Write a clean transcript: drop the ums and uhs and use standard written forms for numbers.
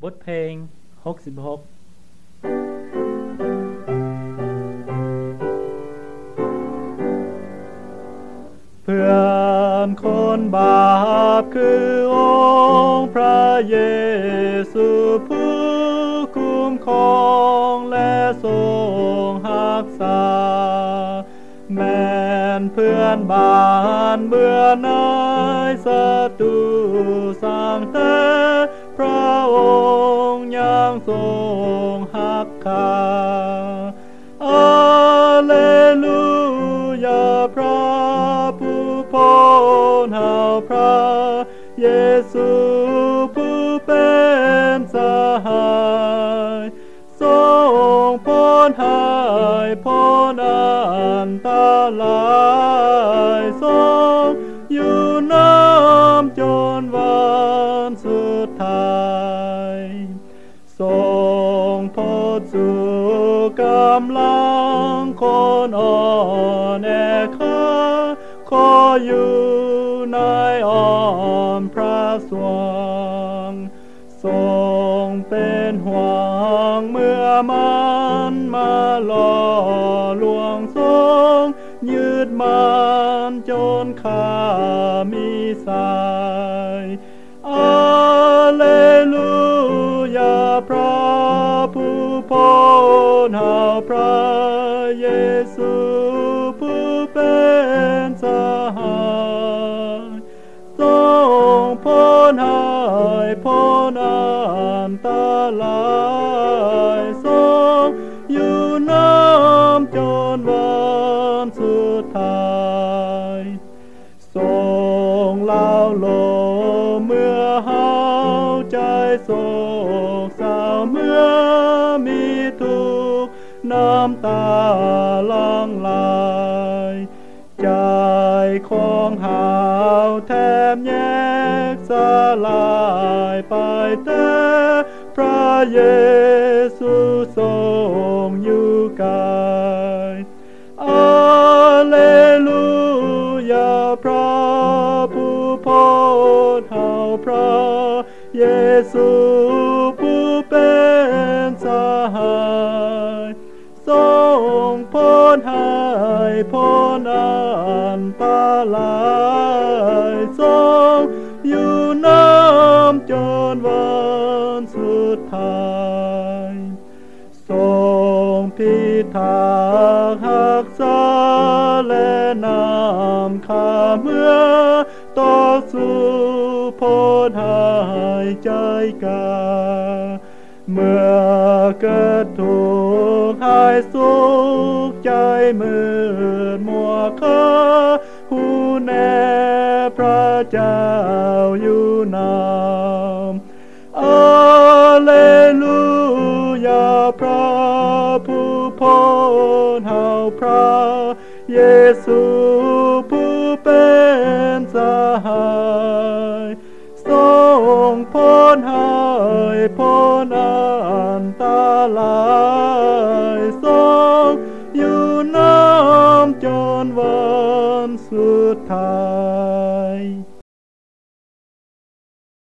บทเพลง66เพื่อนคนบาปคือองค์พระเยซูผู้คุ้มครองและทรงรักษาแม้นเพื่อนบ้านเบื่อนายศัตรูสร้างแต่พระองค์ยังทรงรักษาอาเลลูยาพระผู้พ้นเฮาพระเยซูผู้เป็นสหายทรงพ้นหายพ้นอันตรายทรงอยู่น้ำจนวันสุดท้ายทรงโพดสู่กำลังคนอ่อนแอขออยู่ในอ้อมพระสวงทรงเป็นห่วงเมื่อมันมาล่อลวงทรงยืดมันจนข้ามีสายอาเลลูยาพระผู้พ้นเฮาพระเยซูผู้เป็นสหายทรงพ้นหายพ้นอันตรายทรงอยู่น้ำจนวันสุดท้ายทรงเล่าโลเมื่อเฮาใจโศกเศร้าเมื่อมีทุกข์น้ำตาหลั่งไหลใจของเฮาแทบแยกสลายไปแต่พระเยซูทรงอยู่ไกลอาเลลูยาพระผู้พ้นเฮาพระเยซูผู้เป็นสหายทรงพ้นหายพ้นอันตรายทรงอยู่น้ำจนวันสุดท้ายทรงพิทักษ์รักษาและนำข้าเมื่อต่อสู้พ้นหายใจกาเมื่อเกิดทุกข์หายสุขใจมืดมัวข้าหูแน่พระเจ้าอยู่นำอาเลลูยาพระผู้พ้นเฮาพระเยซูผู้เป็นสหายทรงพ้นหายพ้นอันตราย